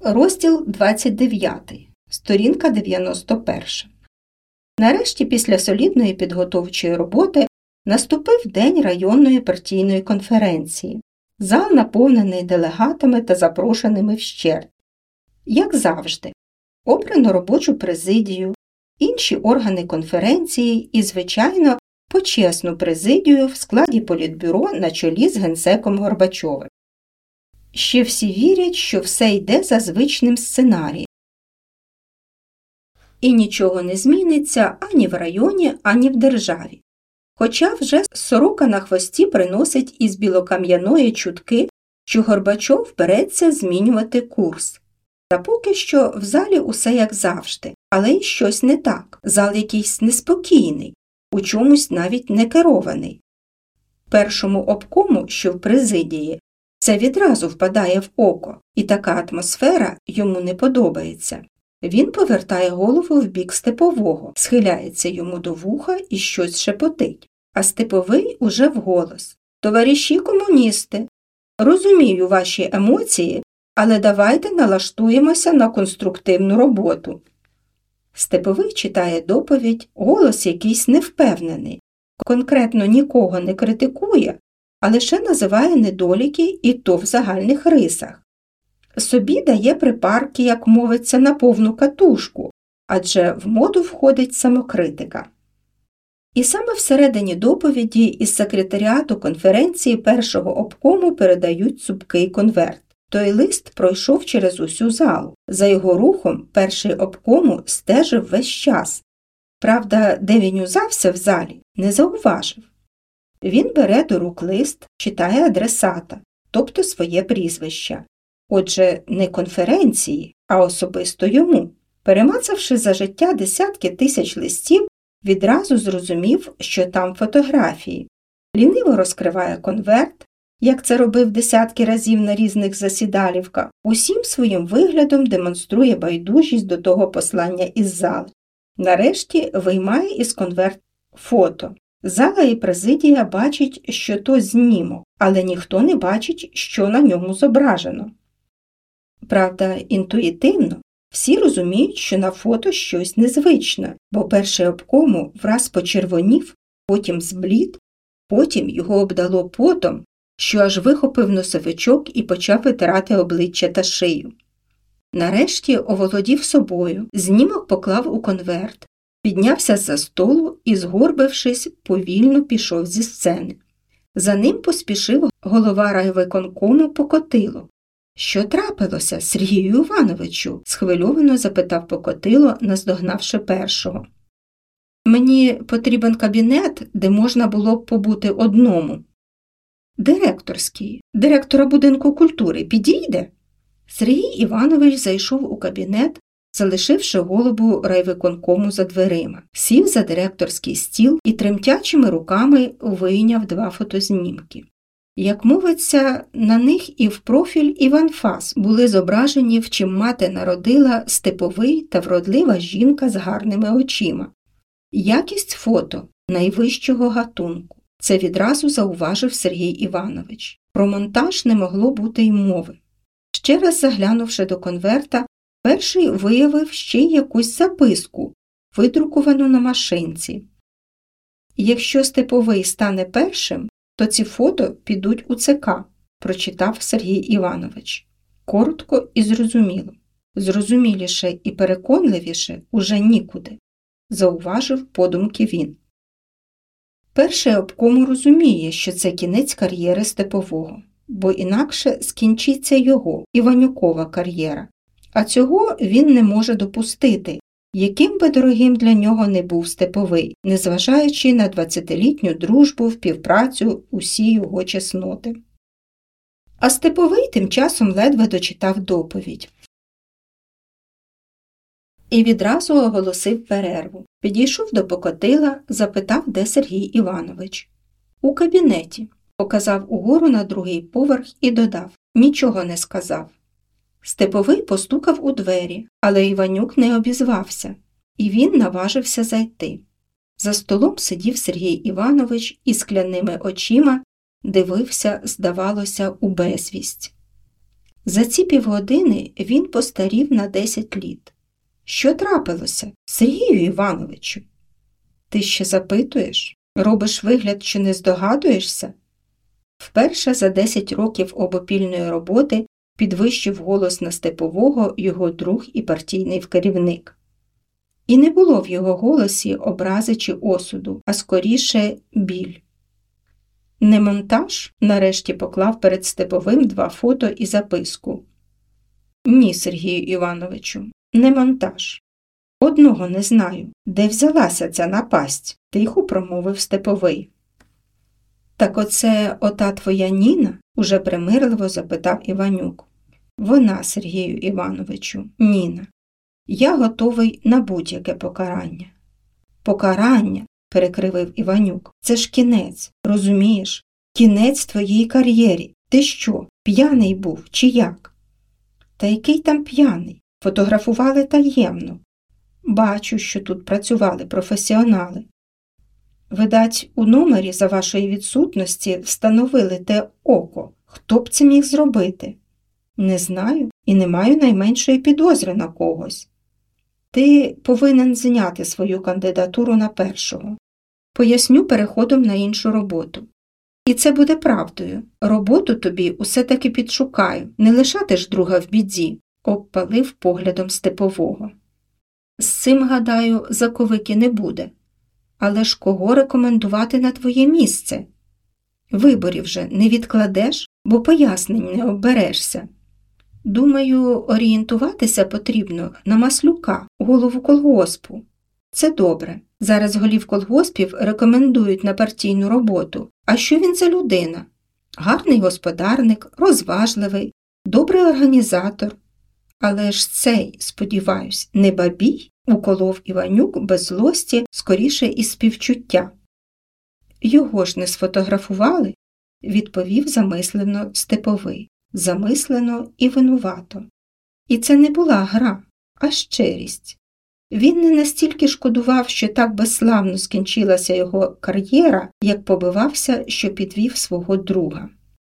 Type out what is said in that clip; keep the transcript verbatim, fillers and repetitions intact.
Розділ двадцять дев'ятий, сторінка дев'яносто перша. Нарешті після солідної підготовчої роботи наступив день районної партійної конференції. Зал наповнений делегатами та запрошеними вщерть. Як завжди, обрано робочу президію, інші органи конференції і, звичайно, почесну президію в складі політбюро на чолі з генсеком Горбачовим. Ще всі вірять, що все йде за звичним сценарієм. І нічого не зміниться ані в районі, ані в державі. Хоча вже сорока на хвості приносить із білокам'яної чутки, що Горбачов береться змінювати курс. Та поки що в залі усе як завжди, але й щось не так. Зал якийсь неспокійний, у чомусь навіть не керований. Першому обкому, що в президії, це відразу впадає в око, і така атмосфера йому не подобається. Він повертає голову в бік Степового, схиляється йому до вуха і щось шепотить. А Степовий уже вголос: «Товариші комуністи, розумію ваші емоції, але давайте налаштуємося на конструктивну роботу». Степовий читає доповідь, голос якийсь невпевнений, конкретно нікого не критикує, а лише називає недоліки і то в загальних рисах. Собі дає припарки, як мовиться, на повну катушку, адже в моду входить самокритика. І саме всередині доповіді із секретаріату конференції першого обкому передають цупкий конверт. Той лист пройшов через усю залу. За його рухом перший обкому стежив весь час. Правда, де він узявся в залі, не зауважив. Він бере до рук лист, читає адресата, тобто своє прізвище. Отже, не конференції, а особисто йому. Перемацавши за життя десятки тисяч листів, відразу зрозумів, що там фотографії. Ліниво розкриває конверт, як це робив десятки разів на різних засідалівках, усім своїм виглядом демонструє байдужість до того послання із зали. Нарешті виймає із конверт фото. Зала і президія бачать, що то знімок, але ніхто не бачить, що на ньому зображено. Правда, інтуїтивно всі розуміють, що на фото щось незвичне, бо перший обкому враз почервонів, потім зблід, потім його обдало потом, що аж вихопив носовичок і почав витирати обличчя та шию. Нарешті оволодів собою, знімок поклав у конверт, піднявся з-за столу і, згорбившись, повільно пішов зі сцени. За ним поспішив голова райвиконкому Покотило. «Що трапилося, Сергію Івановичу?» – схвильовано запитав Покотило, наздогнавши першого. «Мені потрібен кабінет, де можна було б побути одному». «Директорський. Директора будинку культури підійде?» Сергій Іванович зайшов у кабінет, залишивши голову райвиконкому за дверима. Сів за директорський стіл і тремтячими руками вийняв два фотознімки. Як мовиться, на них і в профіль, і в анфас були зображені, в чим мати народила Степовий та вродлива жінка з гарними очима. Якість фото найвищого гатунку. Це відразу зауважив Сергій Іванович. Про монтаж не могло бути й мови. Ще раз заглянувши до конверта, перший виявив ще й якусь записку, видруковану на машинці. «Якщо Степовий стане першим, то ці фото підуть у ЦК», – прочитав Сергій Іванович. Коротко і зрозуміло. Зрозуміліше і переконливіше уже нікуди, зауважив подумки він. Перший обкому розуміє, що це кінець кар'єри Степового, бо інакше скінчиться його, Іванюкова кар'єра. А цього він не може допустити, яким би дорогим для нього не був Степовий, незважаючи на двадцятилітню дружбу, співпрацю, усі його чесноти. А Степовий тим часом ледве дочитав доповідь. І відразу оголосив перерву. Підійшов до Покотила, запитав, де Сергій Іванович. «У кабінеті», – показав угору на другий поверх і додав. Нічого не сказав. Степовий постукав у двері, але Іванюк не обізвався, і він наважився зайти. За столом сидів Сергій Іванович і скляними очима дивився, здавалося, у безвість. За ці півгодини він постарів на десять літ. Що трапилося, Сергію Івановичу? Ти ще запитуєш? Робиш вигляд, що не здогадуєшся? Вперше за десять років обопільної роботи підвищив голос на Степового його друг і партійний керівник. І не було в його голосі образи чи осуду, а скоріше біль. «Не монтаж?» – нарешті поклав перед Степовим два фото і записку. «Ні, Сергію Івановичу, не монтаж. Одного не знаю, де взялася ця напасть», – тихо промовив Степовий. «Так оце ота твоя Ніна?» – уже примирливо запитав Іванюк. «Вона, Сергію Івановичу, Ніна. Я готовий на будь-яке покарання». «Покарання?» – перекривив Іванюк. «Це ж кінець, розумієш? Кінець твоїй кар'єрі. Ти що, п'яний був чи як?» «Та який там п'яний? Фотографували таємно. Бачу, що тут працювали професіонали. Видать, у номері за вашої відсутності встановили те око. Хто б це міг зробити?» «Не знаю і не маю найменшої підозри на когось. Ти повинен зняти свою кандидатуру на першого. Поясню переходом на іншу роботу. І це буде правдою. Роботу тобі усе-таки підшукаю, не лишати ж друга в біді», – обпалив поглядом Степового. «З цим, гадаю, заковики не буде. Але ж кого рекомендувати на твоє місце? Виборів же не відкладеш, бо пояснень не обберешся. Думаю, орієнтуватися потрібно на Маслюка, голову колгоспу. Це добре. Зараз голів колгоспів рекомендують на партійну роботу. А що він за людина? Гарний господарник, розважливий, добрий організатор. Але ж цей, сподіваюсь, не бабій?» – уколов Іванюк без злості, скоріше із співчуття. «Його ж не сфотографували?» – відповів замислено Степовий. Замислено і винувато. І це не була гра, а щирість. Він не настільки шкодував, що так безславно скінчилася його кар'єра, як побивався, що підвів свого друга.